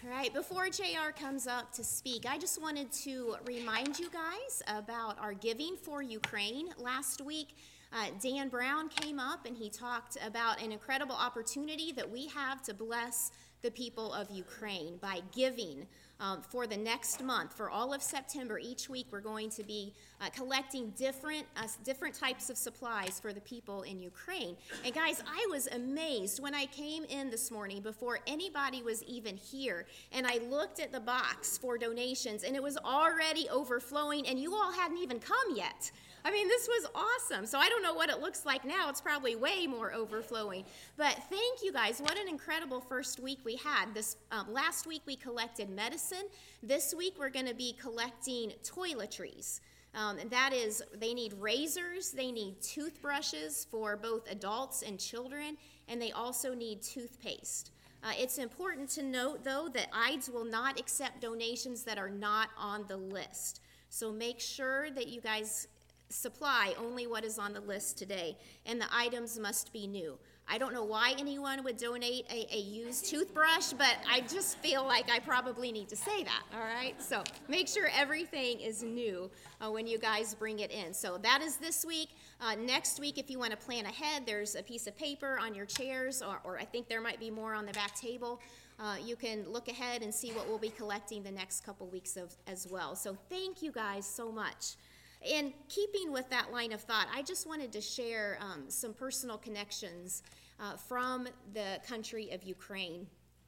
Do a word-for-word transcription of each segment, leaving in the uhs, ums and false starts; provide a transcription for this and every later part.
All right, before J R comes up to speak, I just wanted to remind you guys about our giving for Ukraine. Last week, uh, Dan Brown came up and he talked about an incredible opportunity that we have to bless the people of Ukraine by giving um, for the next month. For all of September, each week we're going to be uh, collecting different uh, different types of supplies for the people in Ukraine. And guys, I was amazed when I came in this morning before anybody was even here, and I looked at the box for donations, and it was already overflowing, and you all hadn't even come yet. I mean, this was awesome. So I don't know what it looks like now. It's probably way more overflowing. But thank you guys. What an incredible first week we had. This um, last week we collected medicine. This week we're going to be collecting toiletries. Um, and that is, they need razors, they need toothbrushes for both adults and children, and they also need toothpaste. Uh, it's important to note, though, that I D S will not accept donations that are not on the list. So make sure that you guys supply only what is on the list today, and the items must be new. I don't know why anyone would donate a, a used toothbrush, but I just feel like I probably need to say that, all right? So make sure everything is new uh, when you guys bring it in. So that is this week. Uh, next week, if you want to plan ahead, there's a piece of paper on your chairs, or, or I think there might be more on the back table. Uh, you can look ahead and see what we'll be collecting the next couple weeks of, as well. So thank you guys so much. In keeping with that line of thought, I just wanted to share um, some personal connections uh, from the country of Ukraine.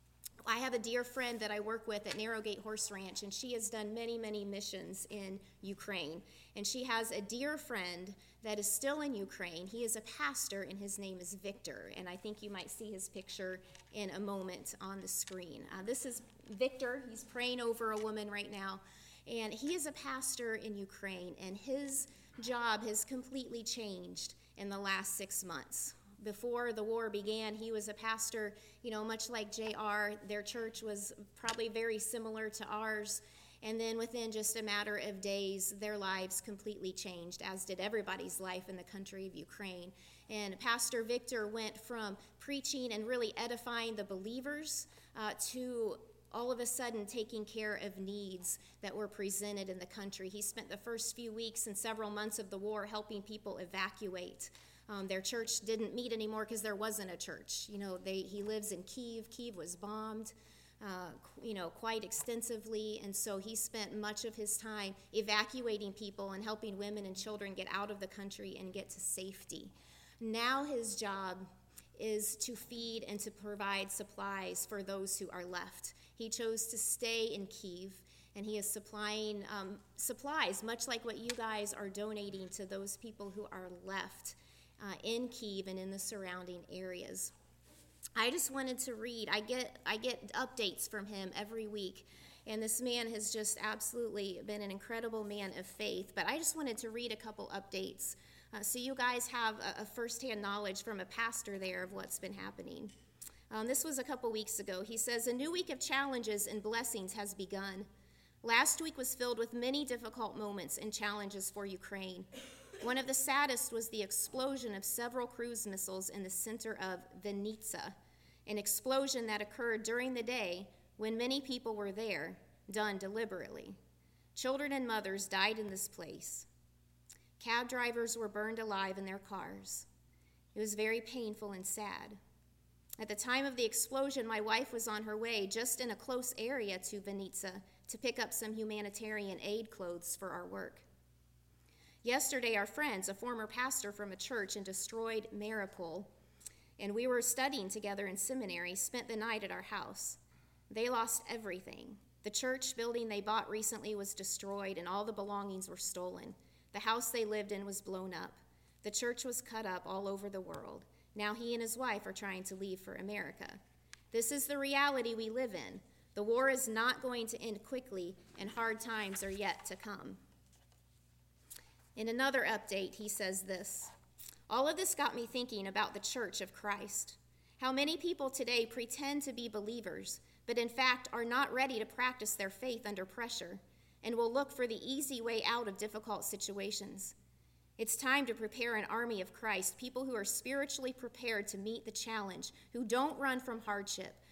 I have a dear friend that I work with at Narrowgate Horse Ranch, and she has done many, many missions in Ukraine. And she has a dear friend that is still in Ukraine. He is a pastor, and his name is Victor. And I think you might see his picture in a moment on the screen. Uh, this is Victor. He's praying over a woman right now. And he is a pastor in Ukraine, and his job has completely changed in the last six months. Before the war began, he was a pastor, you know, much like J R. Their church was probably very similar to ours. And then within just a matter of days, their lives completely changed, as did everybody's life in the country of Ukraine. And Pastor Victor went from preaching and really edifying the believers uh, to all of a sudden taking care of needs that were presented in the country. He spent the first few weeks and several months of the war helping people evacuate. Um, their church didn't meet anymore because there wasn't a church. You know, they, he lives in Kyiv. Kyiv was bombed, uh, you know, quite extensively, and so he spent much of his time evacuating people and helping women and children get out of the country and get to safety. Now his job is to feed and to provide supplies for those who are left. He chose to stay in Kyiv, and he is supplying um, supplies, much like what you guys are donating to those people who are left uh, in Kyiv and in the surrounding areas. I just wanted to read, I get, I get updates from him every week, and this man has just absolutely been an incredible man of faith, but I just wanted to read a couple updates uh, so you guys have a, a firsthand knowledge from a pastor there of what's been happening. Um, this was a couple weeks ago. He says, "A new week of challenges and blessings has begun. Last week was filled with many difficult moments and challenges for Ukraine. One of the saddest was the explosion of several cruise missiles in the center of Vinnytsia, an explosion that occurred during the day when many people were there, done deliberately. Children and mothers died in this place. Cab drivers were burned alive in their cars. It was very painful and sad. At the time of the explosion, my wife was on her way just in a close area to Vinnytsia to pick up some humanitarian aid clothes for our work. Yesterday, our friends, a former pastor from a church in destroyed Mariupol, and we were studying together in seminary, spent the night at our house. They lost everything. The church building they bought recently was destroyed, and all the belongings were stolen. The house they lived in was blown up. The church was cut up all over the world. Now he and his wife are trying to leave for America. This is the reality we live in. The war is not going to end quickly, and hard times are yet to come." In another update, he says this, "All of this got me thinking about the Church of Christ. How many people today pretend to be believers, but in fact are not ready to practice their faith under pressure, and will look for the easy way out of difficult situations. It's time to prepare an army of Christ, people who are spiritually prepared to meet the challenge, who don't run from hardship,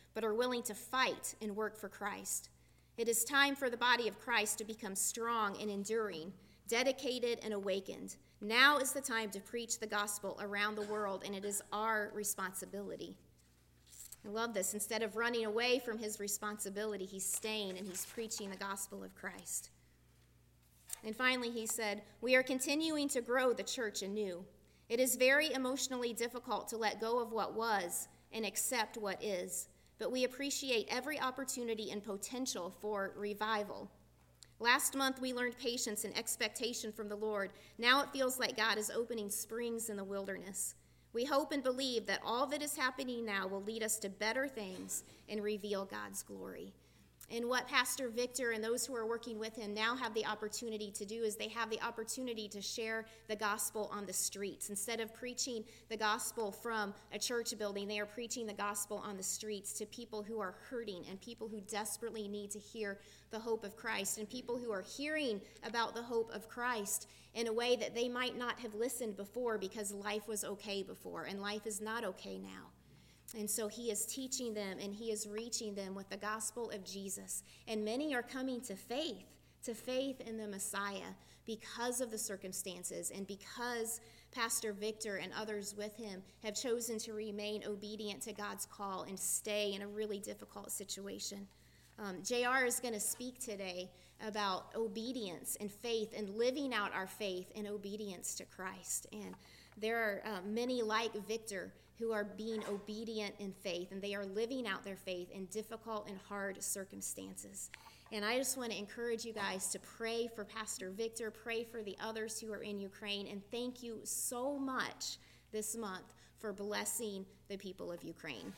but are willing to fight and work for Christ. It is time for the body of Christ to become strong and enduring, dedicated and awakened. Now is the time to preach the gospel around the world, and it is our responsibility. I love this. Instead of running away from his responsibility, he's staying and he's preaching the gospel of Christ. And finally, he said, we are continuing to grow the church anew. It is very emotionally difficult to let go of what was and accept what is, but we appreciate every opportunity and potential for revival. Last month, we learned patience and expectation from the Lord. Now it feels like God is opening springs in the wilderness. We hope and believe that all that is happening now will lead us to better things and reveal God's glory. And what Pastor Victor and those who are working with him now have the opportunity to do is they have the opportunity to share the gospel on the streets. Instead of preaching the gospel from a church building, they are preaching the gospel on the streets to people who are hurting and people who desperately need to hear the hope of Christ, and people who are hearing about the hope of Christ in a way that they might not have listened before because life was okay before, and life is not okay now. And so he is teaching them and he is reaching them with the gospel of Jesus. And many are coming to faith, to faith in the Messiah because of the circumstances and because Pastor Victor and others with him have chosen to remain obedient to God's call and stay in a really difficult situation. Um, J R is going to speak today about obedience and faith and living out our faith in obedience to Christ. And there are uh, many like Victor who are being obedient in faith, and they are living out their faith in difficult and hard circumstances. And I just want to encourage you guys to pray for Pastor Victor, pray for the others who are in Ukraine, and thank you so much this month for blessing the people of Ukraine.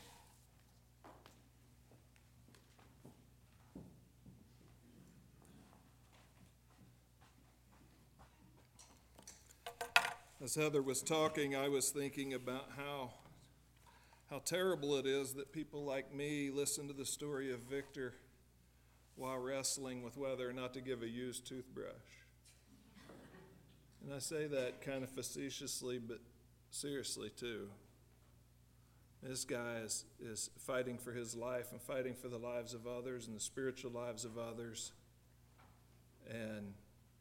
As Heather was talking, I was thinking about how how terrible it is that people like me listen to the story of Victor while wrestling with whether or not to give a used toothbrush. And I say that kind of facetiously, but seriously too. This guy is, is fighting for his life and fighting for the lives of others and the spiritual lives of others. And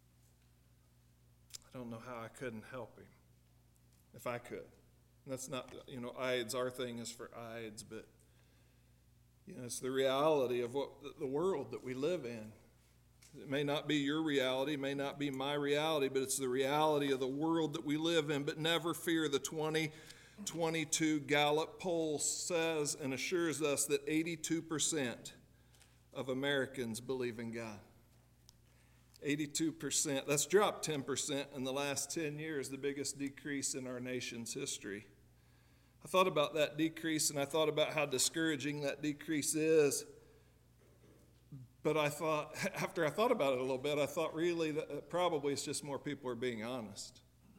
I don't know how I couldn't help him, if I could. And that's not, you know, I D S, our thing is for I D S, but, you know, it's the reality of what the world that we live in. It may not be your reality, it may not be my reality, but it's the reality of the world that we live in. But never fear, the twenty twenty-two Gallup poll says and assures us that eighty-two percent of Americans believe in God. eighty-two percent. That's dropped ten percent in the last ten years, the biggest decrease in our nation's history. I thought about that decrease, and I thought about how discouraging that decrease is. But I thought, after I thought about it a little bit, I thought really that probably it's just more people are being honest.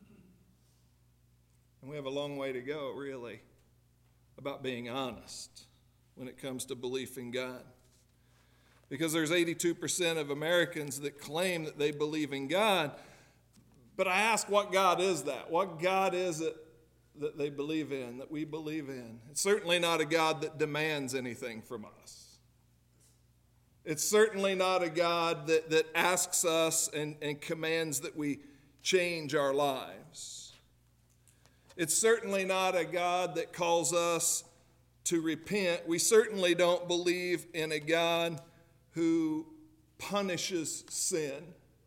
And we have a long way to go, really, about being honest when it comes to belief in God. Because there's eighty-two percent of Americans that claim that they believe in God. But I ask, what God is that? What God is it that they believe in, that we believe in? It's certainly not a God that demands anything from us. It's certainly not a God that, that asks us and, and commands that we change our lives. It's certainly not a God that calls us to repent. We certainly don't believe in a God who punishes sin,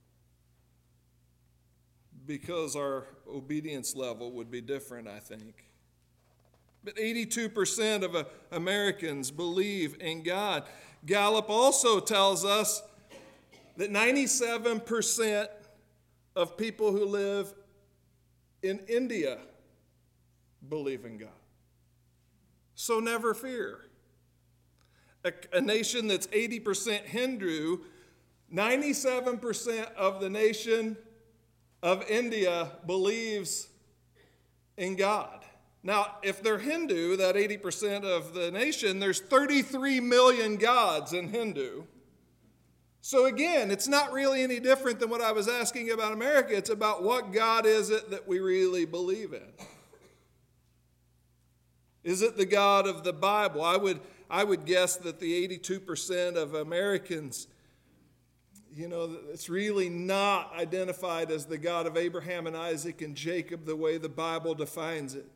because our obedience level would be different, I think. But eighty-two percent of uh, Americans believe in God. Gallup also tells us that ninety-seven percent of people who live in India believe in God. So never fear. A, a nation that's eighty percent Hindu, ninety-seven percent of the nation of India believes in God. Now, if they're Hindu, that eighty percent of the nation, there's thirty-three million gods in Hindu. So again, it's not really any different than what I was asking about America. It's about what God is it that we really believe in. Is it the God of the Bible? I would, I would guess that the eighty-two percent of Americans, you know, it's really not identified as the God of Abraham and Isaac and Jacob the way the Bible defines it.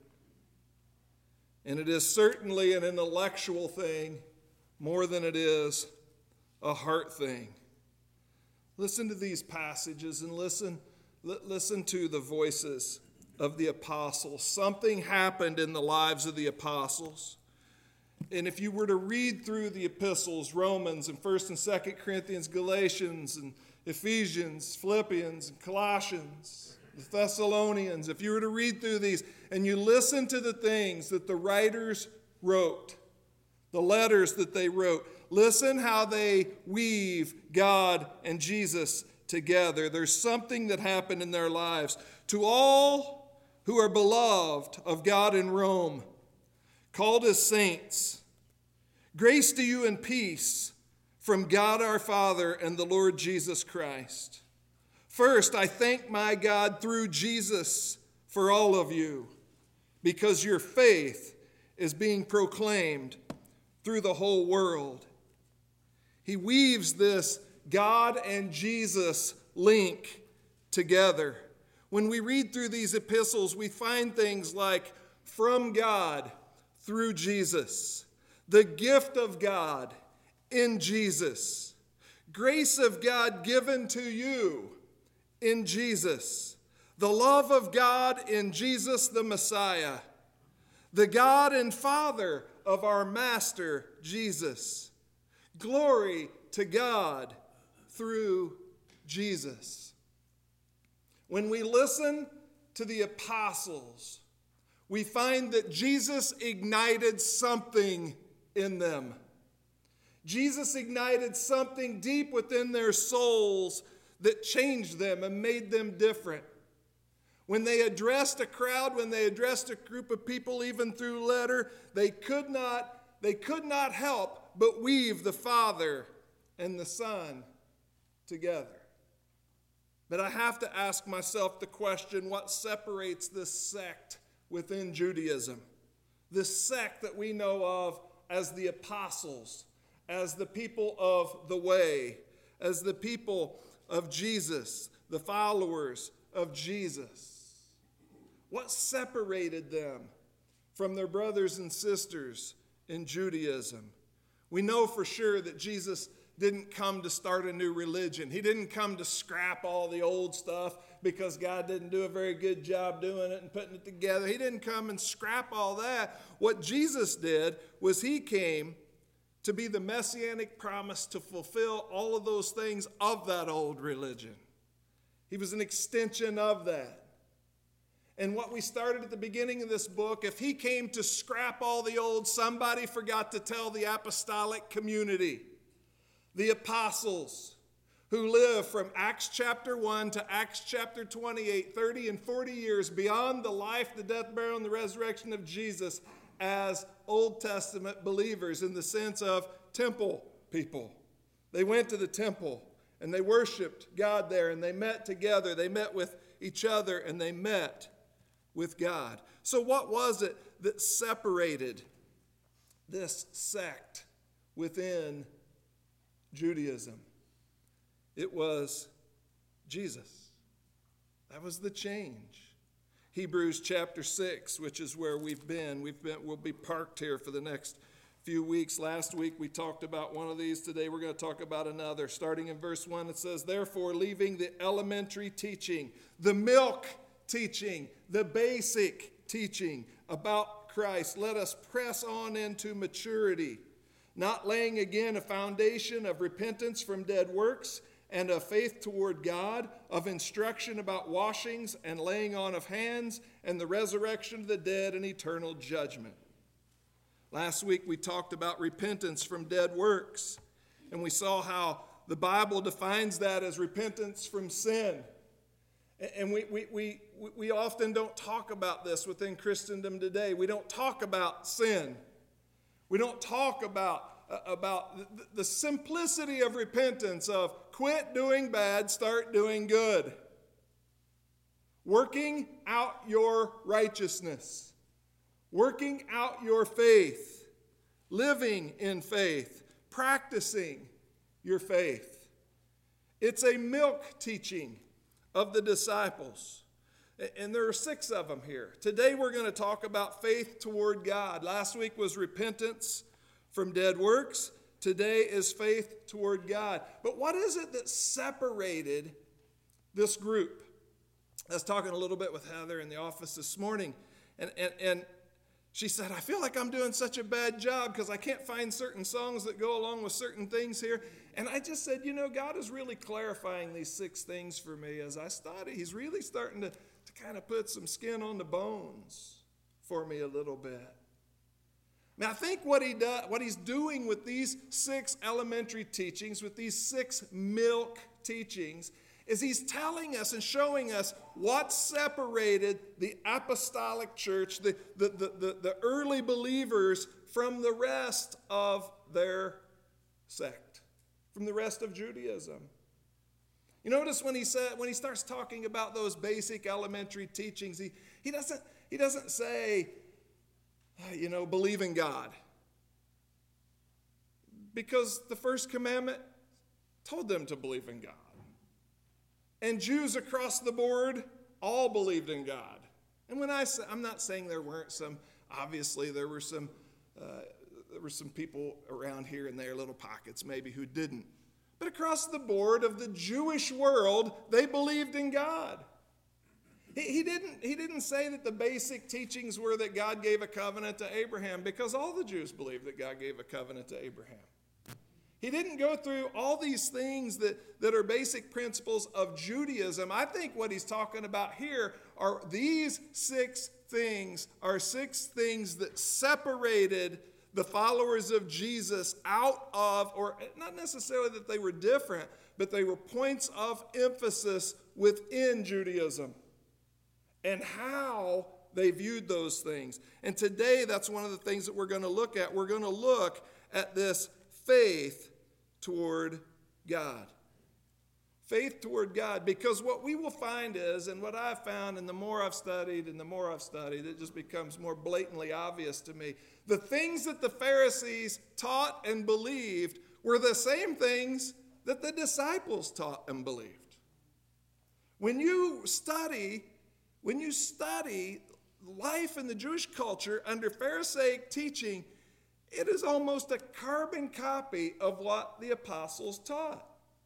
And it is certainly an intellectual thing more than it is a heart thing. Listen to these passages and listen, listen to the voices of the apostles. Something happened in the lives of the apostles. And if you were to read through the epistles, Romans and First and Second Corinthians, Galatians and Ephesians, Philippians and Colossians, the Thessalonians, if you were to read through these and you listen to the things that the writers wrote, the letters that they wrote, listen how they weave God and Jesus together. There's something that happened in their lives. To all who are beloved of God in Rome, called as saints, grace to you and peace from God our Father and the Lord Jesus Christ. First, I thank my God through Jesus for all of you, because your faith is being proclaimed through the whole world. He weaves this God and Jesus link together. When we read through these epistles, we find things like from God through Jesus, the gift of God in Jesus, grace of God given to you in Jesus, the love of God in Jesus the Messiah, the God and Father of our Master Jesus. Glory to God through Jesus. When we listen to the apostles, we find that Jesus ignited something in them. Jesus ignited something deep within their souls that changed them and made them different. When they addressed a crowd, when they addressed a group of people, even through letter, they could not, they could not help but weave the Father and the Son together. But I have to ask myself the question, what separates this sect within Judaism? This sect that we know of as the apostles, as the people of the way, as the people of Jesus, the followers of Jesus. What separated them from their brothers and sisters in Judaism? We know for sure that Jesus didn't come to start a new religion. He didn't come to scrap all the old stuff because God didn't do a very good job doing it and putting it together. He didn't come and scrap all that. What Jesus did was he came to be the messianic promise to fulfill all of those things of that old religion. He was an extension of that. And what we started at the beginning of this book, if he came to scrap all the old, somebody forgot to tell the apostolic community, the apostles, who lived from Acts chapter one to Acts chapter twenty-eight, thirty and forty years beyond the life, the death, burial, and the resurrection of Jesus as Old Testament believers in the sense of temple people. They went to the temple and they worshiped God there and they met together. They met with each other and they met with God. So what was it that separated this sect within Judaism? It was Jesus. That was the change. Hebrews chapter six, which is where we've been. We've been, we'll be parked here for the next few weeks. Last week we talked about one of these. Today we're going to talk about another. Starting in verse one, it says, therefore, leaving the elementary teaching, the milk teaching, the basic teaching about Christ, let us press on into maturity, not laying again a foundation of repentance from dead works and of faith toward God, of instruction about washings and laying on of hands and the resurrection of the dead and eternal judgment. Last week we talked about repentance from dead works, and we saw how the Bible defines that as repentance from sin. And we, we, we, we often don't talk about this within Christendom today. We don't talk about sin. We don't talk about about the simplicity of repentance, of quit doing bad, start doing good. Working out your righteousness. Working out your faith. living in faith, practicing your faith. It's a milk teaching of the disciples. And there are six of them here. Today we're going to talk about faith toward God. Last week was repentance from dead works. Today is faith toward God. But what is it that separated this group? I was talking a little bit with Heather in the office this morning, and, and, and she said, I feel like I'm doing such a bad job because I can't find certain songs that go along with certain things here. And I just said, you know, God is really clarifying these six things for me as I study. He's really starting to, to kind of put some skin on the bones for me a little bit. Now, I think what he does, what he's doing with these six elementary teachings, with these six milk teachings, is he's telling us and showing us what separated the apostolic church, the, the, the, the, the early believers, from the rest of their sect, from the rest of Judaism. You notice when he said, when he starts talking about those basic elementary teachings, he, he doesn't he doesn't say, you know, believe in God. Because the first commandment told them to believe in God. And Jews across the board all believed in God. And when I say, I'm not saying there weren't some, obviously there were some, uh, there were some people around here and there, little pockets maybe, who didn't. But across the board of the Jewish world, they believed in God. He, he didn't, he didn't say that the basic teachings were that God gave a covenant to Abraham, because all the Jews believed that God gave a covenant to Abraham. He didn't go through all these things that, that are basic principles of Judaism. I think what he's talking about here are these six things, are six things that separated the followers of Jesus out of, or not necessarily that they were different, but they were points of emphasis within Judaism and how they viewed those things. And today, that's one of the things that we're going to look at. We're going to look at this faith toward God. Faith toward God, because what we will find is, and what I've found, and the more I've studied and the more I've studied, it just becomes more blatantly obvious to me. The things that the Pharisees taught and believed were the same things that the disciples taught and believed. When you study, when you study life in the Jewish culture under Pharisaic teaching, it is almost a carbon copy of what the apostles taught.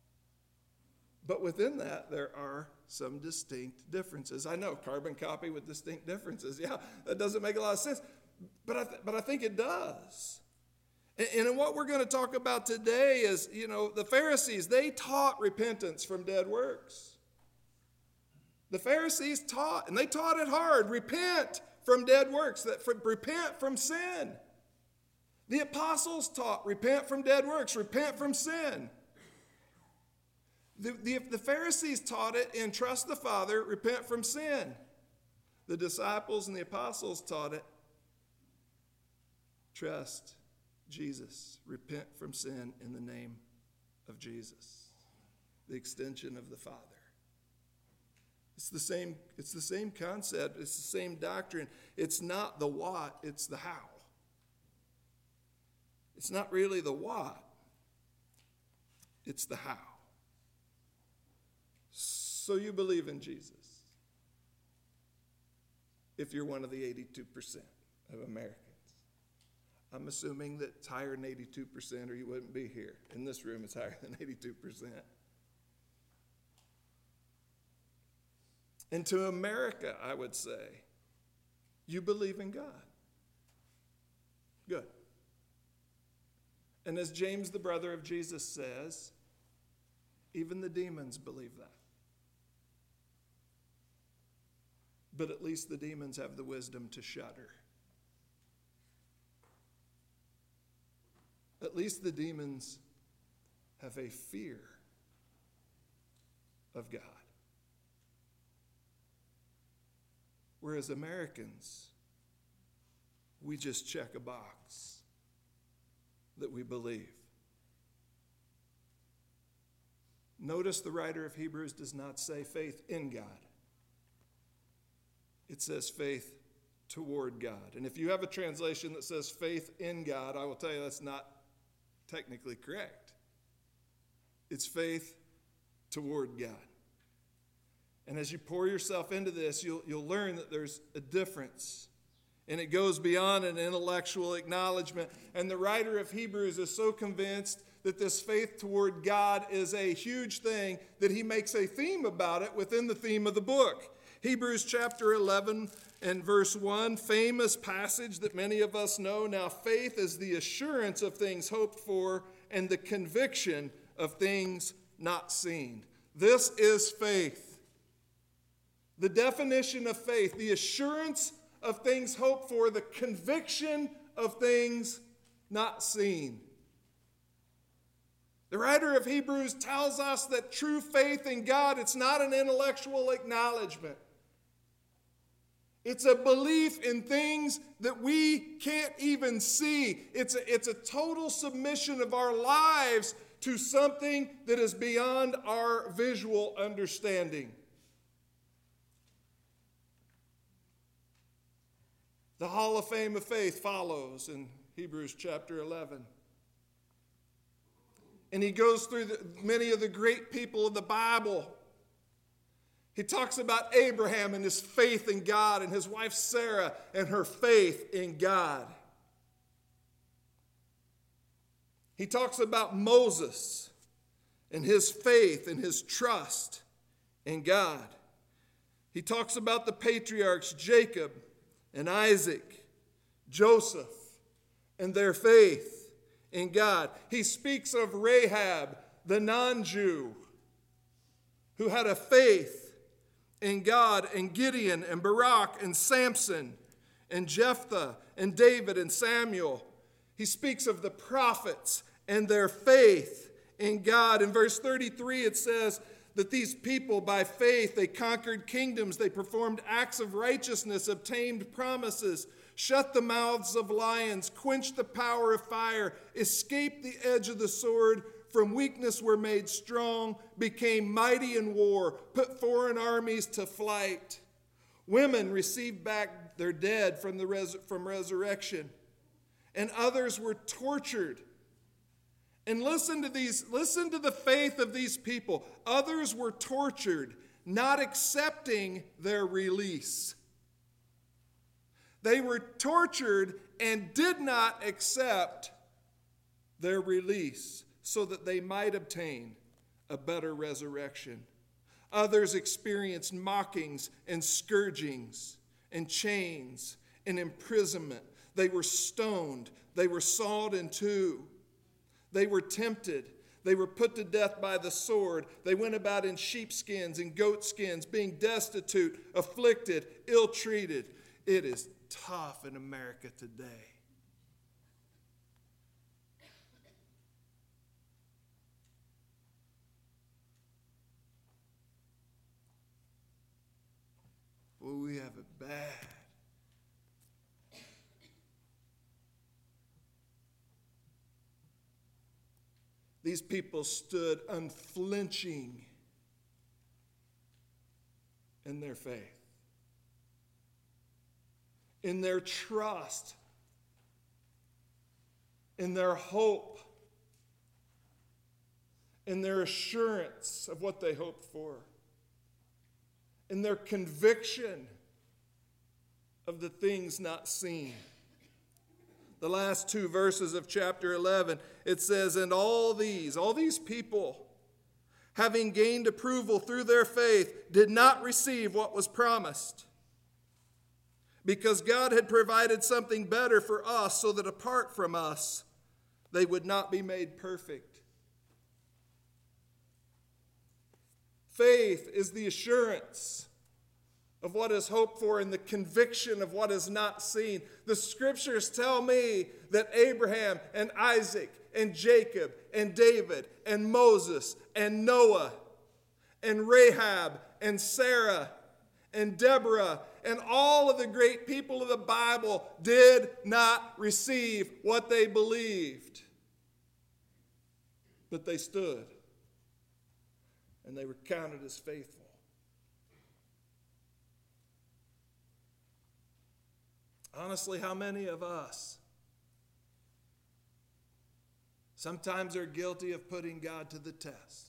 But within that, there are some distinct differences. I know, carbon copy with distinct differences. Yeah, that doesn't make a lot of sense. But I, th- but I think it does. And, and what we're going to talk about today is, you know, the Pharisees, they taught repentance from dead works. The Pharisees taught, and they taught it hard, repent from dead works, that for, repent from sin. The apostles taught, repent from dead works, repent from sin. The, the, the Pharisees taught it in trust the Father, repent from sin. The disciples and the apostles taught it, trust Jesus, repent from sin in the name of Jesus, the extension of the Father. It's the same, it's the same concept, it's the same doctrine. It's not the what, it's the how. It's not really the what, it's the how. So you believe in Jesus if you're one of the eighty-two percent of Americans. I'm assuming that it's higher than eighty-two percent or you wouldn't be here. In this room, it's higher than eighty-two percent. And to America, I would say, you believe in God. Good. And as James, the brother of Jesus, says, even the demons believe that. But at least the demons have the wisdom to shudder. At least the demons have a fear of God. Whereas Americans, we just check a box that we believe. Notice the writer of Hebrews does not say faith in God. It says faith toward God. And if you have a translation that says faith in God, I will tell you that's not technically correct. It's faith toward God. And as you pour yourself into this, you'll, you'll learn that there's a difference. And it goes beyond an intellectual acknowledgement. And the writer of Hebrews is so convinced that this faith toward God is a huge thing that he makes a theme about it within the theme of the book. Hebrews chapter eleven and verse one, famous passage that many of us know. Now faith is the assurance of things hoped for and the conviction of things not seen. This is faith. The definition of faith, the assurance of things hoped for, the conviction of things not seen. The writer of Hebrews tells us that true faith in God, it's not an intellectual acknowledgement. It's a belief in things that we can't even see. It's a, it's a total submission of our lives to something that is beyond our visual understanding. The Hall of Fame of Faith follows in Hebrews chapter eleven. And he goes through the, many of the great people of the Bible. He talks about Abraham and his faith in God, and his wife Sarah and her faith in God. He talks about Moses and his faith and his trust in God. He talks about the patriarchs Jacob and Isaac, Joseph, and their faith in God. He speaks of Rahab, the non-Jew, who had a faith in God, and Gideon and Barak and Samson and Jephthah and David and Samuel. He speaks of the prophets and their faith in God. In verse thirty-three it says that these people by faith, they conquered kingdoms, they performed acts of righteousness, obtained promises, shut the mouths of lions, quenched the power of fire, escaped the edge of the sword, from weakness were made strong, became mighty in war, put foreign armies to flight. Women received back their dead from, the res- from resurrection, and others were tortured. And listen to these, listen to the faith of these people. Others were tortured, not accepting their release. They were tortured and did not accept their release so that they might obtain a better resurrection. Others experienced mockings and scourgings and chains and imprisonment. They were stoned. They were sawed in two. They were tempted. They were put to death by the sword. They went about in sheepskins and goatskins, being destitute, afflicted, ill-treated. It is tough in America today. Well, we have it bad. These people stood unflinching in their faith, in their trust, in their hope, in their assurance of what they hoped for, in their conviction of the things not seen. The last two verses of chapter eleven, it says, and all these, all these people, having gained approval through their faith, did not receive what was promised, because God had provided something better for us, so that apart from us, they would not be made perfect. Faith is the assurance of what is hoped for and the conviction of what is not seen. The scriptures tell me that Abraham and Isaac and Jacob and David and Moses and Noah and Rahab and Sarah and Deborah and all of the great people of the Bible did not receive what they believed. But they stood and they were counted as faithful. Honestly, how many of us sometimes are guilty of putting God to the test?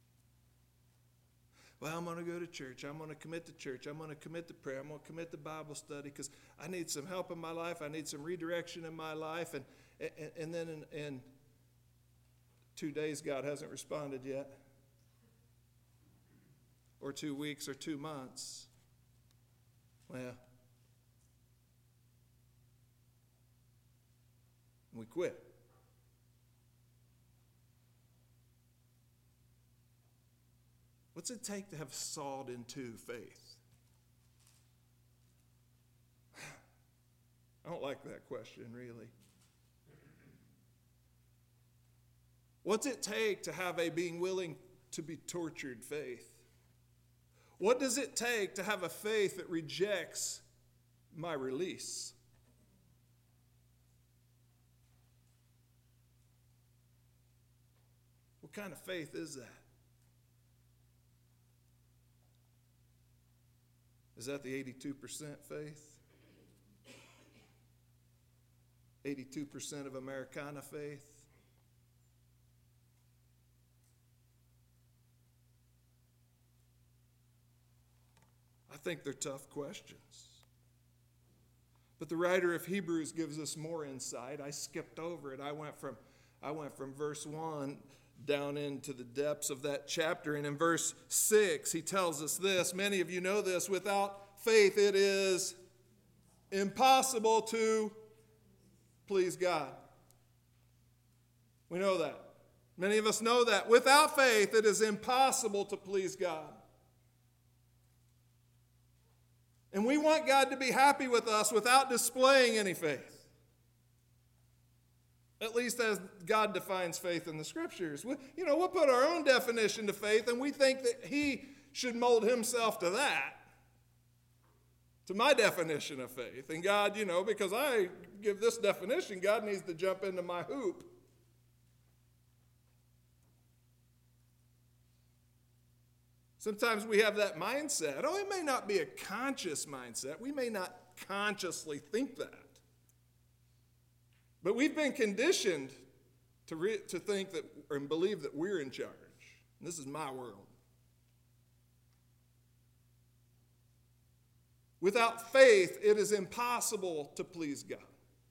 Well, I'm going to go to church. I'm going to commit to church. I'm going to commit to prayer. I'm going to commit to Bible study because I need some help in my life. I need some redirection in my life. And, and, and then in, in two days, God hasn't responded yet. Or two weeks or two months. Well, we quit. What's it take to have sawed into faith? I don't like that question, really. What's it take to have a being willing to be tortured faith? What does it take to have a faith that rejects my release? What kind of faith is that? Is that the eighty-two percent faith? eighty-two percent of Americana faith? I think they're tough questions. But the writer of Hebrews gives us more insight. I skipped over it. I went from, I went from verse one down into the depths of that chapter. And in verse six, he tells us this. Many of you know this. Without faith, it is impossible to please God. We know that. Many of us know that. Without faith, it is impossible to please God. And we want God to be happy with us without displaying any faith. At least as God defines faith in the Scriptures. We, you know, we'll put our own definition to faith, and we think that He should mold Himself to that, to my definition of faith. And God, you know, because I give this definition, God needs to jump into my hoop. Sometimes we have that mindset. Oh, it may not be a conscious mindset. We may not consciously think that. But we've been conditioned to, re- to think that and believe that we're in charge. And this is my world. Without faith, it is impossible to please God.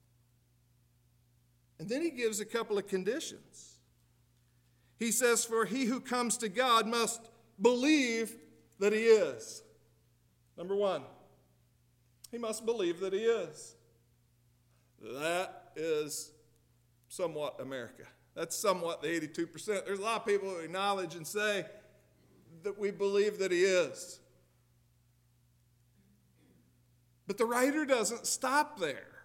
And then he gives a couple of conditions. He says, for he who comes to God must believe that he is. Number one, he must believe that he is. That is somewhat America. That's somewhat the eighty-two percent. There's a lot of people who acknowledge and say that we believe that he is. But the writer doesn't stop there.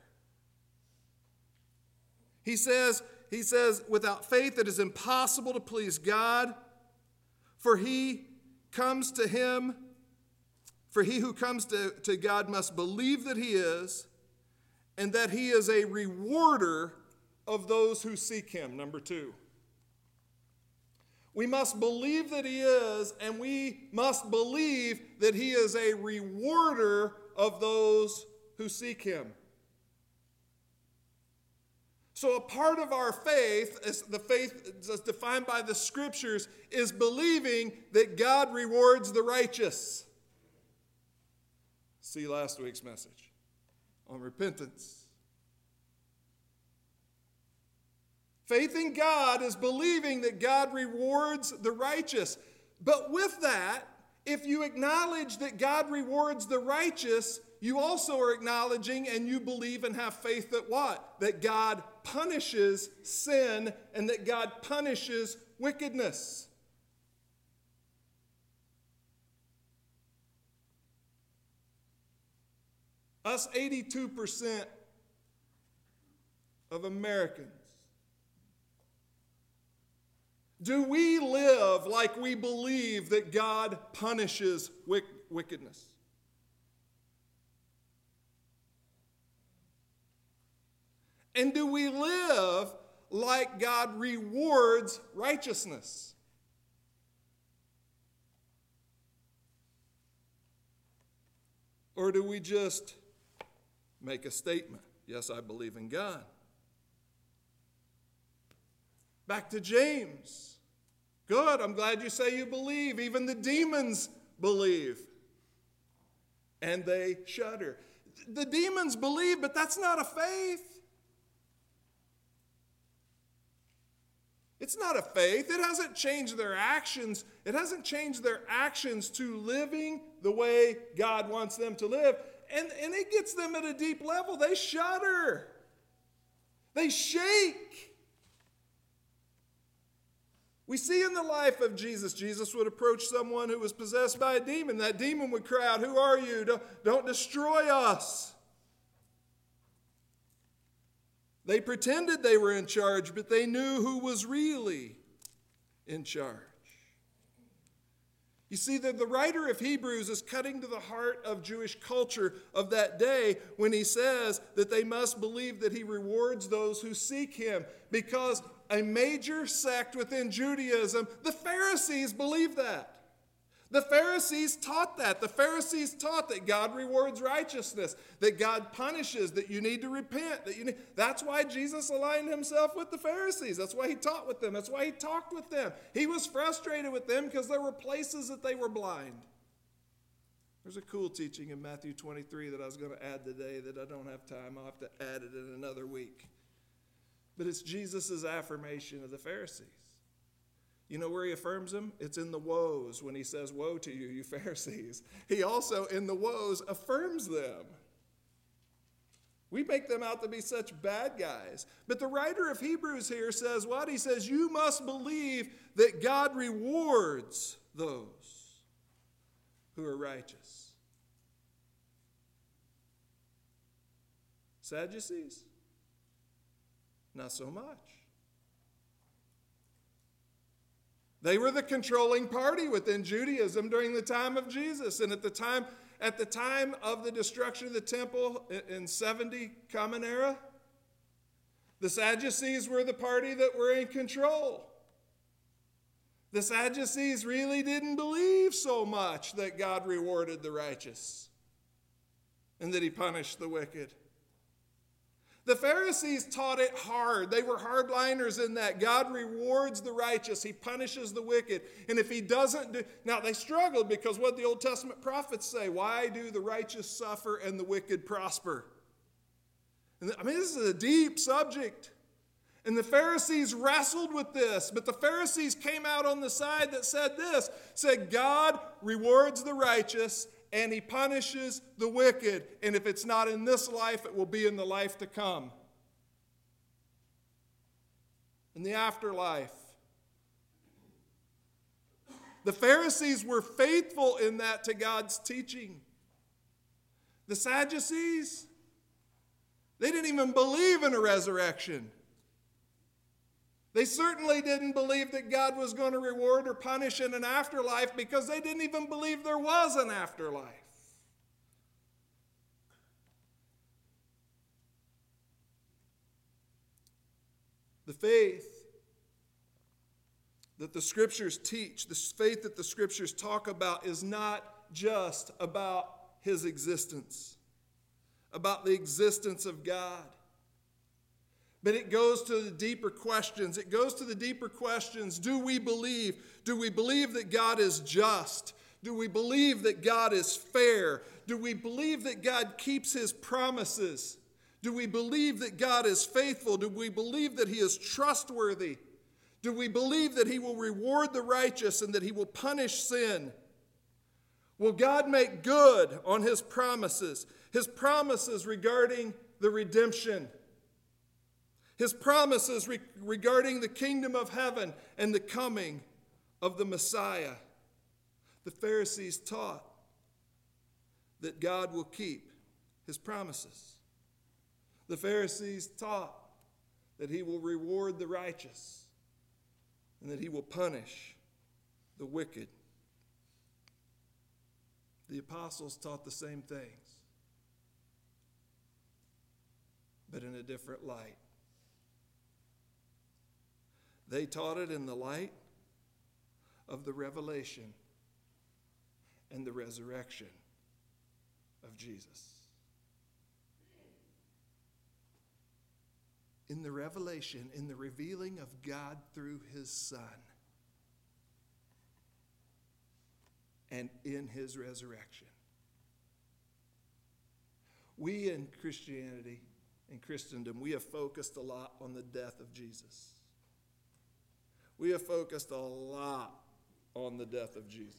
He says, he says, without faith it is impossible to please God, for he comes to him, for he who comes to, to God must believe that he is, and that he is a rewarder of those who seek him. Number two. We must believe that he is, and we must believe that he is a rewarder of those who seek him. So a part of our faith, as the faith as defined by the Scriptures, is believing that God rewards the righteous. See last week's message on repentance. Faith in God is believing that God rewards the righteous. But with that, if you acknowledge that God rewards the righteous, you also are acknowledging and you believe and have faith that what? That God punishes sin and that God punishes wickedness. Us eighty-two percent of Americans, do we live like we believe that God punishes wick- wickedness? And do we live like God rewards righteousness? Or do we just make a statement. Yes, I believe in God. Back to James. Good, I'm glad you say you believe. Even the demons believe. And they shudder. The demons believe, but that's not a faith. It's not a faith. It hasn't changed their actions. It hasn't changed their actions to living the way God wants them to live. And, and it gets them at a deep level. They shudder. They shake. We see in the life of Jesus, Jesus would approach someone who was possessed by a demon. That demon would cry out, "Who are you? Don't, don't destroy us." They pretended they were in charge, but they knew who was really in charge. You see, that the writer of Hebrews is cutting to the heart of Jewish culture of that day when he says that they must believe that he rewards those who seek him. Because a major sect within Judaism, the Pharisees, believed that. The Pharisees taught that. The Pharisees taught that God rewards righteousness, that God punishes, that you need to repent. That you need. That's why Jesus aligned himself with the Pharisees. That's why he taught with them. That's why he talked with them. He was frustrated with them because there were places that they were blind. There's a cool teaching in Matthew twenty-three that I was going to add today that I don't have time. I'll have to add it in another week. But it's Jesus' affirmation of the Pharisees. You know where he affirms them? It's in the woes when he says, "Woe to you, you Pharisees." He also, in the woes, affirms them. We make them out to be such bad guys. But the writer of Hebrews here says what? He says, you must believe that God rewards those who are righteous. Sadducees? Not so much. They were the controlling party within Judaism during the time of Jesus. And at the time, at the time of the destruction of the temple in seventy Common Era, the Sadducees were the party that were in control. The Sadducees really didn't believe so much that God rewarded the righteous and that he punished the wicked. The Pharisees taught it hard. They were hardliners in that God rewards the righteous. He punishes the wicked. And if he doesn't do... Now, they struggled because what the Old Testament prophets say, why do the righteous suffer and the wicked prosper? And I mean, this is a deep subject. And the Pharisees wrestled with this. But the Pharisees came out on the side that said this, said God rewards the righteous and he punishes the wicked. And if it's not in this life, it will be in the life to come. In the afterlife. The Pharisees were faithful in that to God's teaching. The Sadducees, they didn't even believe in a resurrection. They certainly didn't believe that God was going to reward or punish in an afterlife because they didn't even believe there was an afterlife. The faith that the Scriptures teach, the faith that the Scriptures talk about is not just about his existence, about the existence of God. But it goes to the deeper questions. It goes to the deeper questions. Do we believe? Do we believe that God is just? Do we believe that God is fair? Do we believe that God keeps his promises? Do we believe that God is faithful? Do we believe that he is trustworthy? Do we believe that he will reward the righteous and that he will punish sin? Will God make good on his promises? His promises regarding the redemption. His promises re- regarding the kingdom of heaven and the coming of the Messiah. The Pharisees taught that God will keep his promises. The Pharisees taught that he will reward the righteous and that he will punish the wicked. The apostles taught the same things, but in a different light. They taught it in the light of the revelation and the resurrection of Jesus. in the revelation, in the revealing of God through his Son, and in his resurrection. We in Christianity, in Christendom, we have focused a lot on the death of Jesus. We have focused a lot on the death of Jesus.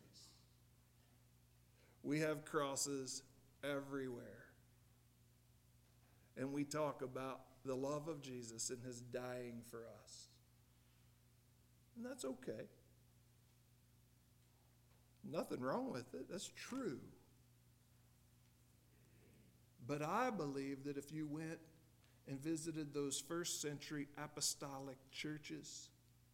We have crosses everywhere. And we talk about the love of Jesus and his dying for us. And that's okay. Nothing wrong with it. That's true. But I believe that if you went and visited those first century apostolic churches,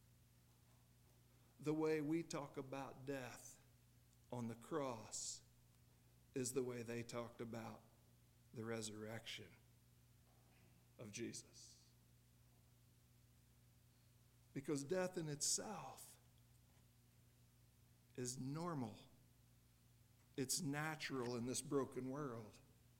the way we talk about death on the cross is the way they talked about the resurrection of Jesus. Because death in itself is normal. It's natural in this broken world.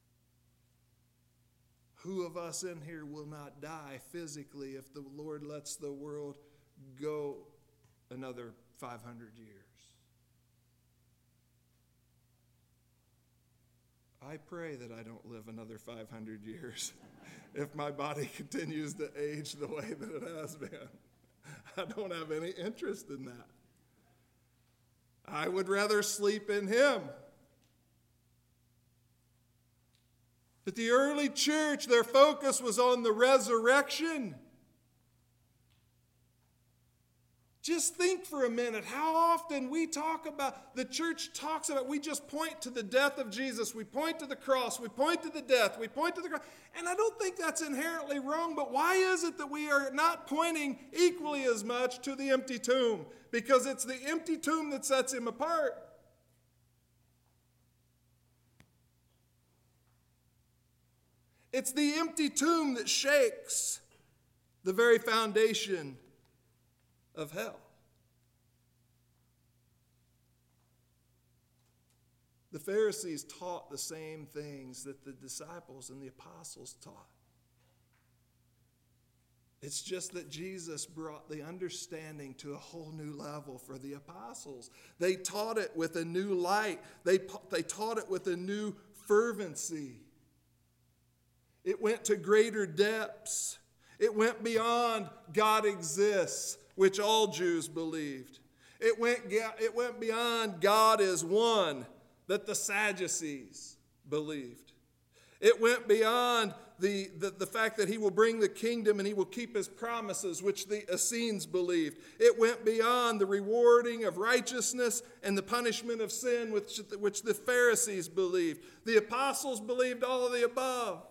Who of us in here will not die physically if the Lord lets the world go another five hundred years? I pray that I don't live another five hundred years if my body continues to age the way that it has been. I don't have any interest in that. I would rather sleep in him. But the early church, their focus was on the resurrection. Just think for a minute how often we talk about, the church talks about, we just point to the death of Jesus. We point to the cross. We point to the death. We point to the cross. And I don't think that's inherently wrong, but why is it that we are not pointing equally as much to the empty tomb? Because it's the empty tomb that sets him apart. It's the empty tomb that shakes the very foundation of hell. The Pharisees taught the same things that the disciples and the apostles taught. It's just that Jesus brought the understanding to a whole new level for the apostles. They taught it with a new light. They, they taught it with a new fervency. It went to greater depths. It went beyond God exists, which all Jews believed. It went, it went beyond God is one, that the Sadducees believed. It went beyond the, the, the fact that he will bring the kingdom and he will keep his promises, which the Essenes believed. It went beyond the rewarding of righteousness and the punishment of sin, which, which the Pharisees believed. The apostles believed all of the above.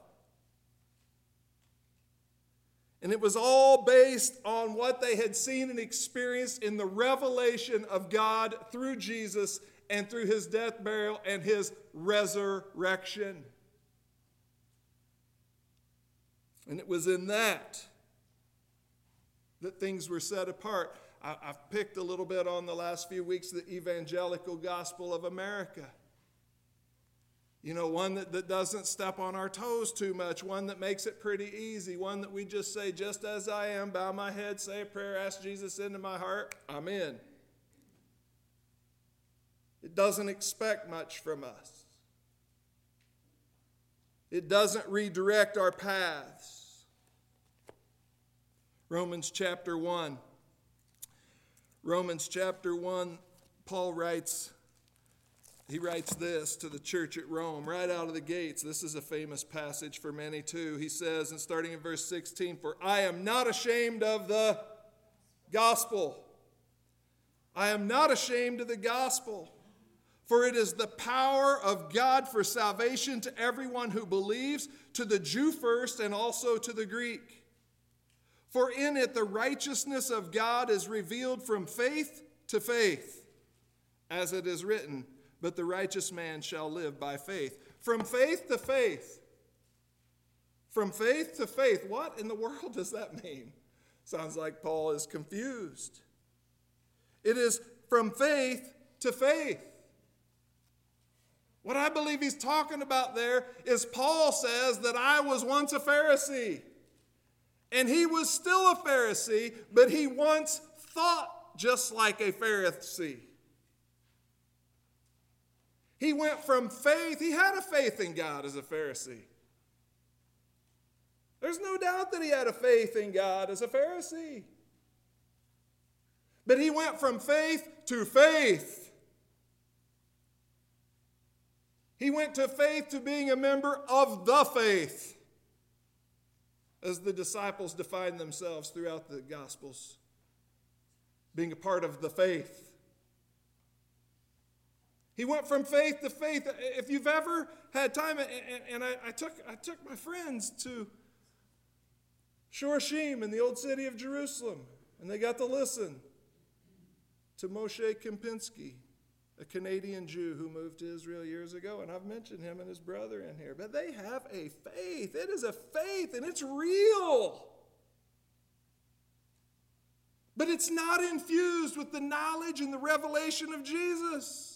And it was all based on what they had seen and experienced in the revelation of God through Jesus and through his death, burial, and his resurrection. And it was in that that things were set apart. I, I've picked a little bit on the last few weeks the evangelical gospel of America. You know, one that, that doesn't step on our toes too much, one that makes it pretty easy, one that we just say, just as I am, bow my head, say a prayer, ask Jesus into my heart, I'm in. It doesn't expect much from us. It doesn't redirect our paths. Romans chapter one. Romans chapter one, Paul writes, He writes this to the church at Rome right out of the gates. This is a famous passage for many too. He says, and starting in verse sixteen, for I am not ashamed of the gospel. I am not ashamed of the gospel. For it is the power of God for salvation to everyone who believes, to the Jew first and also to the Greek. For in it the righteousness of God is revealed from faith to faith, as it is written, but the righteous man shall live by faith. From faith to faith. From faith to faith. What in the world does that mean? Sounds like Paul is confused. It is from faith to faith. What I believe he's talking about there is Paul says that I was once a Pharisee. And he was still a Pharisee, but he once thought just like a Pharisee. He went from faith, he had a faith in God as a Pharisee. There's no doubt that he had a faith in God as a Pharisee. But he went from faith to faith. He went to faith to being a member of the faith, as the disciples define themselves throughout the Gospels, being a part of the faith. He went from faith to faith. If you've ever had time, and I, I took I took my friends to Shorashim in the old city of Jerusalem, and they got to listen to Moshe Kempinski, a Canadian Jew who moved to Israel years ago, and I've mentioned him and his brother in here. But they have a faith. It is a faith, and it's real. But it's not infused with the knowledge and the revelation of Jesus.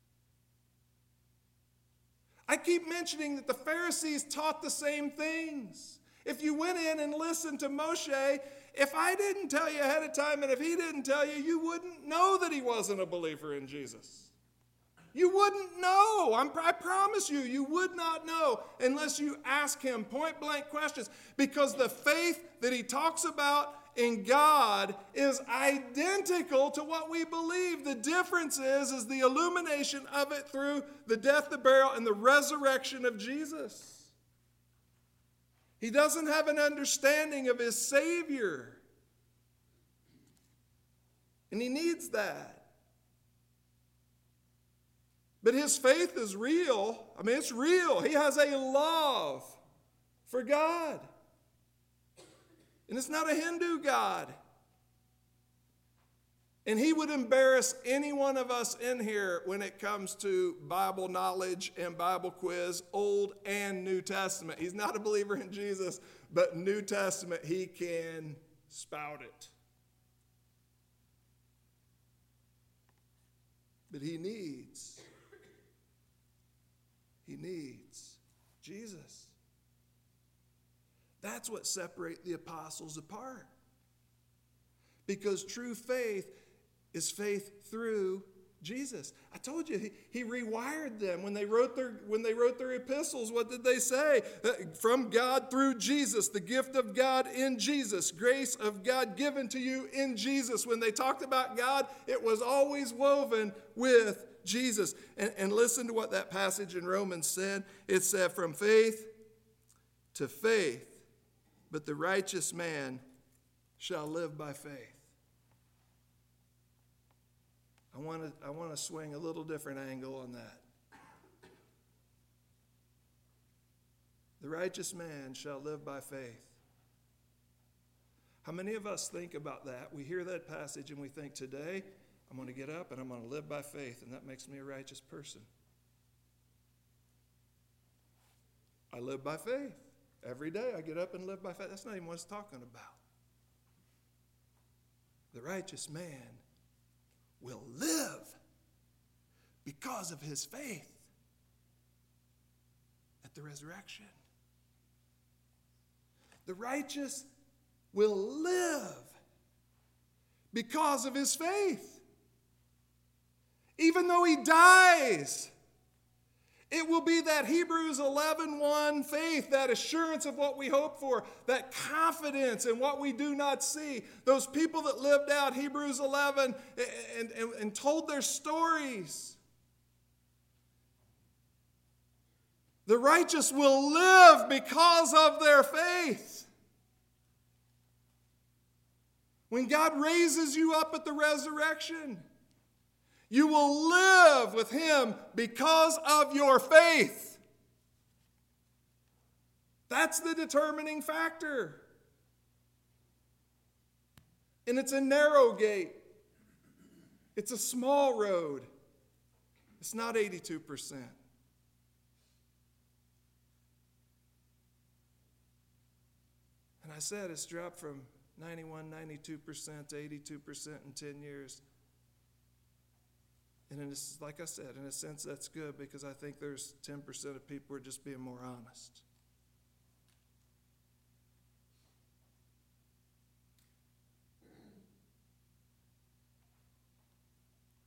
I keep mentioning that the Pharisees taught the same things. If you went in and listened to Moshe, if I didn't tell you ahead of time and if he didn't tell you, you wouldn't know that he wasn't a believer in Jesus. You wouldn't know. I'm, I promise you, you would not know unless you ask him point blank questions. Because the faith that he talks about in God is identical to what we believe. The difference is, is the illumination of it through the death, the burial, and the resurrection of Jesus. He doesn't have an understanding of his Savior. And he needs that. But his faith is real. I mean, it's real. He has a love for God. And it's not a Hindu God. And he would embarrass any one of us in here when it comes to Bible knowledge and Bible quiz, Old and New Testament. He's not a believer in Jesus, but New Testament, he can spout it. But he needs, he needs Jesus. That's what separates the apostles apart. Because true faith is faith through Jesus. I told you, he, he rewired them. When they wrote their, when they wrote their epistles, what did they say? From God through Jesus, the gift of God in Jesus, grace of God given to you in Jesus. When they talked about God, it was always woven with Jesus. And, and listen to what that passage in Romans said. It said, from faith to faith, but the righteous man shall live by faith. I want to I want to swing a little different angle on that. The righteous man shall live by faith. How many of us think about that? We hear that passage and we think, today I'm going to get up and I'm going to live by faith, and that makes me a righteous person. I live by faith. Every day I get up and live by faith. That's not even what it's talking about. The righteous man will live because of his faith at the resurrection. The righteous will live because of his faith. Even though he dies, it will be that Hebrews eleven one faith, that assurance of what we hope for, that confidence in what we do not see. Those people that lived out Hebrews eleven and, and, and told their stories. The righteous will live because of their faith. When God raises you up at the resurrection, you will live with him because of your faith. That's the determining factor. And it's a narrow gate. It's a small road. It's not eighty-two percent. And I said it's dropped from ninety-one, ninety-two percent to eighty-two percent in ten years. And in a, like I said, in a sense, that's good, because I think there's ten percent of people who are just being more honest.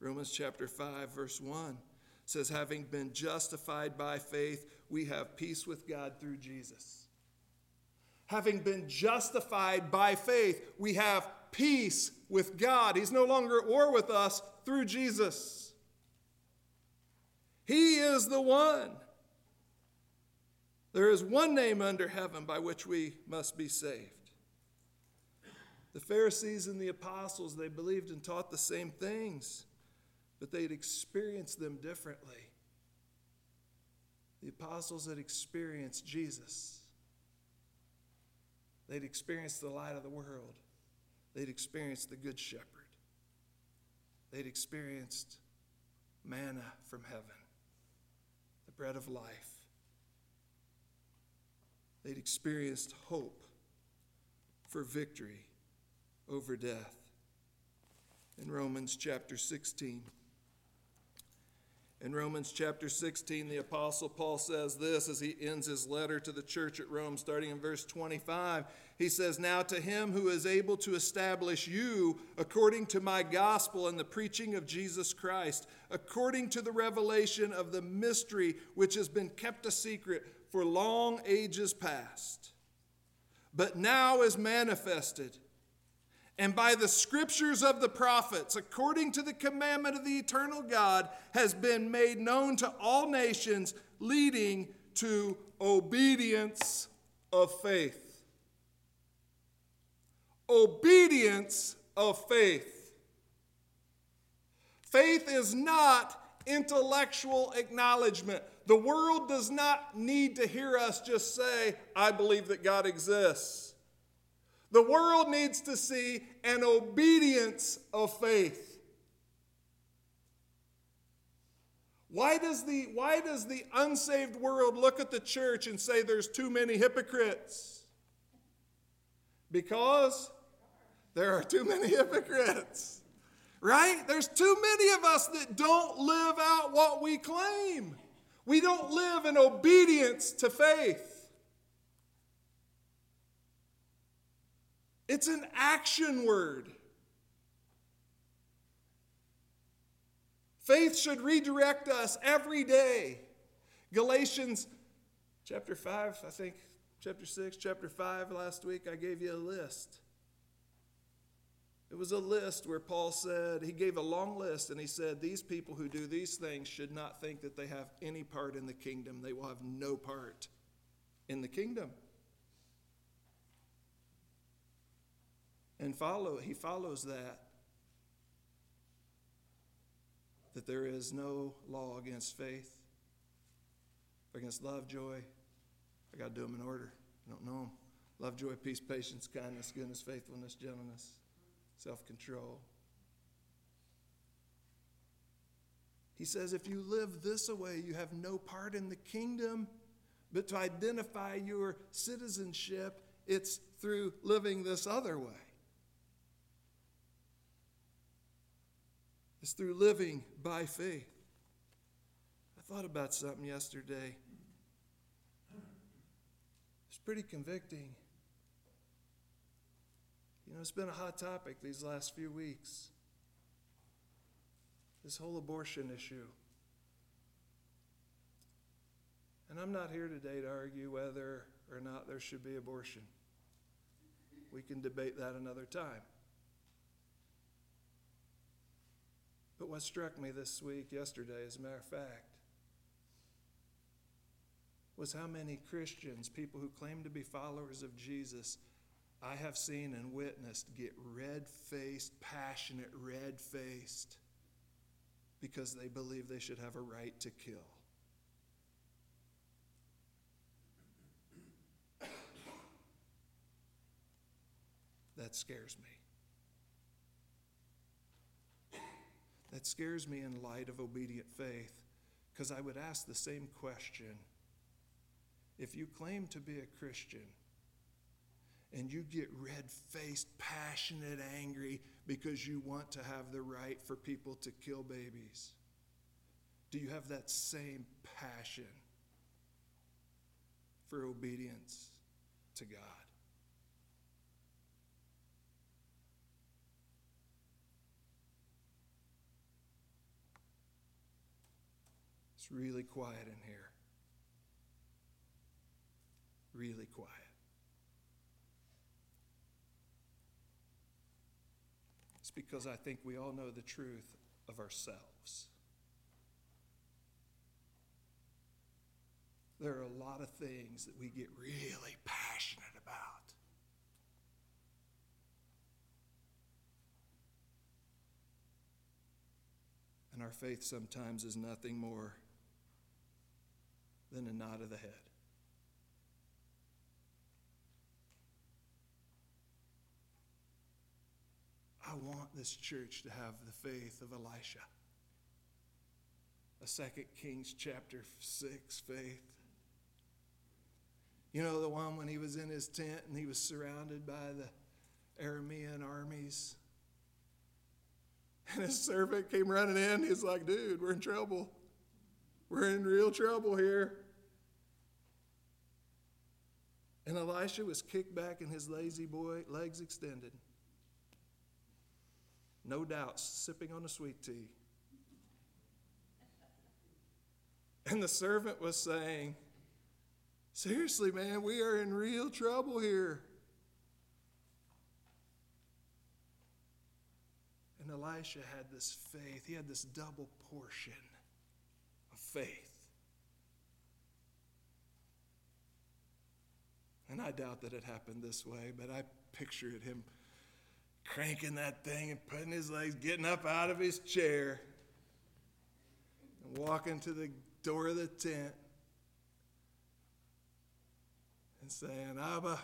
Romans chapter five, verse one says, having been justified by faith, we have peace with God through Jesus. Having been justified by faith, we have peace with God. He's no longer at war with us through Jesus. He is the one. There is one name under heaven by which we must be saved. The Pharisees and the apostles, they believed and taught the same things, but they'd experienced them differently. The apostles had experienced Jesus. They'd experienced the light of the world. They'd experienced the Good Shepherd. They'd experienced manna from heaven, the bread of life. They'd experienced hope for victory over death. In Romans chapter sixteen. In Romans chapter sixteen, the Apostle Paul says this as he ends his letter to the church at Rome, starting in verse twenty-five. He says, now to him who is able to establish you according to my gospel and the preaching of Jesus Christ, according to the revelation of the mystery which has been kept a secret for long ages past, but now is manifested, and by the scriptures of the prophets, according to the commandment of the eternal God, has been made known to all nations, leading to obedience of faith. Obedience of faith. Faith is not intellectual acknowledgement. The world does not need to hear us just say, I believe that God exists. The world needs to see an obedience of faith. Why does the, why does the unsaved world look at the church and say there's too many hypocrites? Because there are too many hypocrites. Right? There's too many of us that don't live out what we claim. We don't live in obedience to faith. It's an action word. Faith should redirect us every day. Galatians chapter five, I think, chapter six, chapter five, last week I gave you a list. It was a list where Paul said, he gave a long list, and he said, these people who do these things should not think that they have any part in the kingdom. They will have no part in the kingdom. And follow, he follows that, that there is no law against faith, against love, joy. I got to do them in order. I don't know them. Love, joy, peace, patience, kindness, goodness, faithfulness, gentleness, self-control. He says if you live this way, you have no part in the kingdom. But to identify your citizenship, it's through living this other way. It's through living by faith. I thought about something yesterday. It's pretty convicting. You know, it's been a hot topic these last few weeks. This whole abortion issue. And I'm not here today to argue whether or not there should be abortion. We can debate that another time. But what struck me this week, yesterday, as a matter of fact, was how many Christians, people who claim to be followers of Jesus, I have seen and witnessed get red-faced, passionate, red-faced, because they believe they should have a right to kill. That scares me. That scares me in light of obedient faith, because I would ask the same question. If you claim to be a Christian and you get red-faced, passionate, angry because you want to have the right for people to kill babies, do you have that same passion for obedience to God? It's really quiet in here. Really quiet. It's because I think we all know the truth of ourselves. There are a lot of things that we get really passionate about. And our faith sometimes is nothing more than a nod of the head. I want this church to have the faith of Elisha. A Second Kings chapter six faith. You know, the one when he was in his tent and he was surrounded by the Aramean armies. And his servant came running in. He's like, dude, we're in trouble. We're in real trouble here. And Elisha was kicked back and his lazy boy, legs extended. No doubt, sipping on a sweet tea. And the servant was saying, seriously, man, we are in real trouble here. And Elisha had this faith. He had this double portion of faith. And I doubt that it happened this way, but I pictured him cranking that thing and putting his legs, getting up out of his chair and walking to the door of the tent and saying, Abba,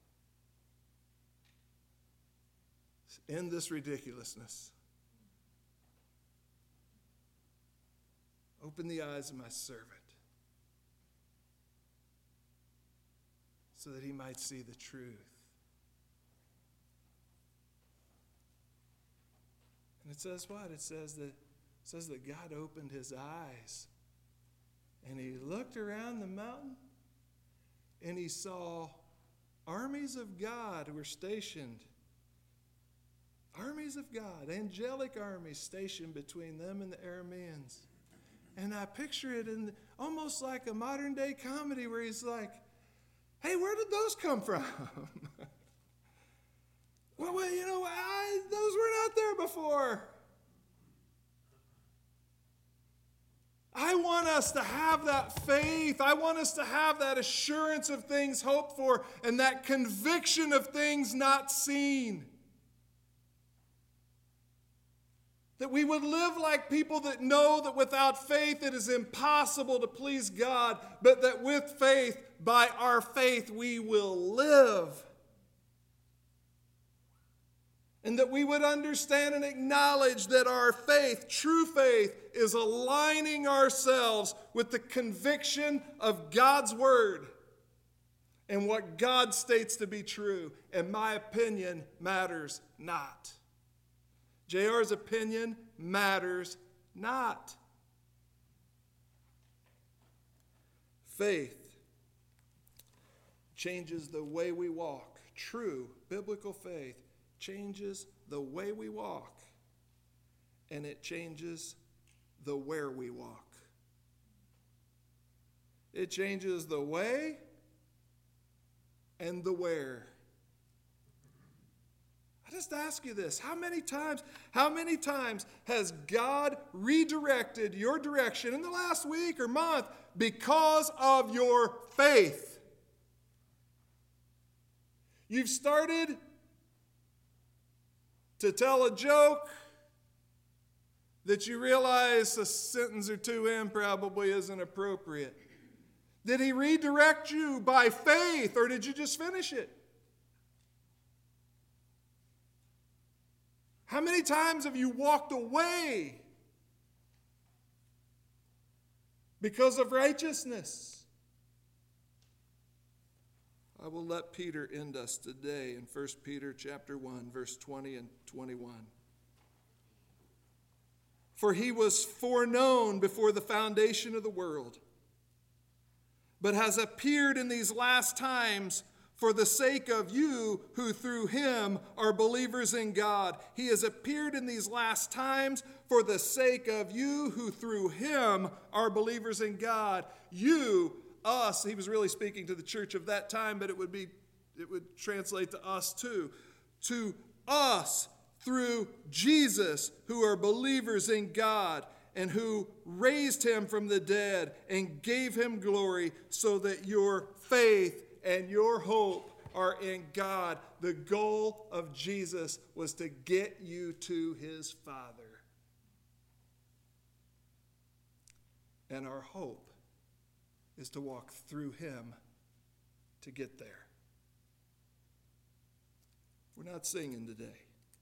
end this ridiculousness. Open the eyes of my servant so that he might see the truth. And it says what? It says that, it says that God opened his eyes and he looked around the mountain and he saw armies of God who were stationed. Armies of God, angelic armies stationed between them and the Arameans. And I picture it in almost like a modern day comedy where he's like, hey, where did those come from? well, well, you know, I, those were not there before. I want us to have that faith. I want us to have that assurance of things hoped for and that conviction of things not seen. That we would live like people that know that without faith it is impossible to please God, but that with faith, by our faith, we will live. And that we would understand and acknowledge that our faith, true faith, is aligning ourselves with the conviction of God's word and what God states to be true. And my opinion matters not. J R's opinion matters not. Faith changes the way we walk. True biblical faith changes the way we walk, and it changes the where we walk. It changes the way and the where. I just ask you this, how many times, how many times has God redirected your direction in the last week or month because of your faith? You've started to tell a joke that you realize a sentence or two in probably isn't appropriate. Did he redirect you by faith, or did you just finish it? How many times have you walked away because of righteousness? I will let Peter end us today in First Peter chapter one, verse twenty and twenty-one. For he was foreknown before the foundation of the world, but has appeared in these last times for the sake of you who through him are believers in God. He has appeared in these last times for the sake of you who through him are believers in God. You, us, he was really speaking to the church of that time, but it would be, it would translate to us too. To us through Jesus who are believers in God and who raised him from the dead and gave him glory, so that your faith and your hope are in God. The goal of Jesus was to get you to his Father. And our hope is to walk through him to get there. We're not singing today.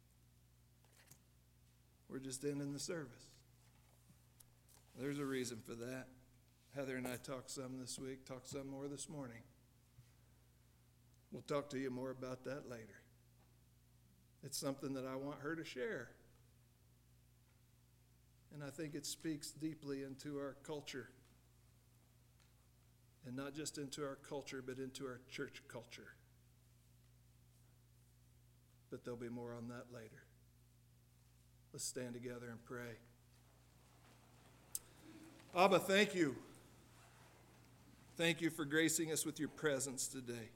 We're just ending the service. There's a reason for that. Heather and I talked some this week, talked some more this morning. We'll talk to you more about that later. It's something that I want her to share. And I think it speaks deeply into our culture. And not just into our culture, but into our church culture. But there'll be more on that later. Let's stand together and pray. Abba, thank you. Thank you for gracing us with your presence today.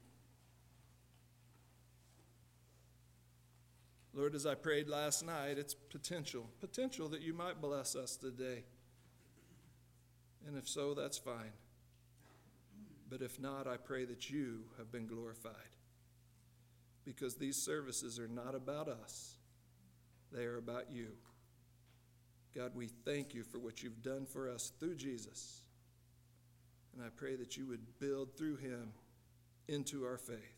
Lord, as I prayed last night, it's potential, potential that you might bless us today. And if so, that's fine. But if not, I pray that you have been glorified. Because these services are not about us. They are about you. God, we thank you for what you've done for us through Jesus. And I pray that you would build through him into our faith.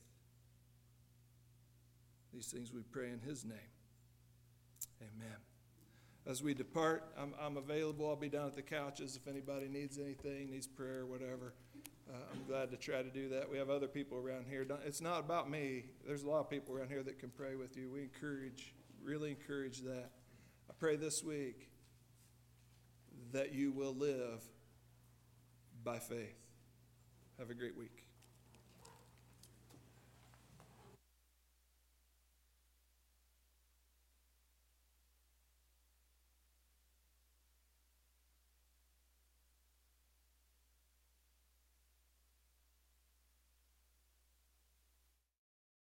These things we pray in his name. Amen. As we depart, I'm, I'm available. I'll be down at the couches if anybody needs anything, needs prayer, whatever. Uh, I'm glad to try to do that. We have other people around here. Don't, it's not about me. There's a lot of people around here that can pray with you. We encourage, really encourage that. I pray this week that you will live by faith. Have a great week.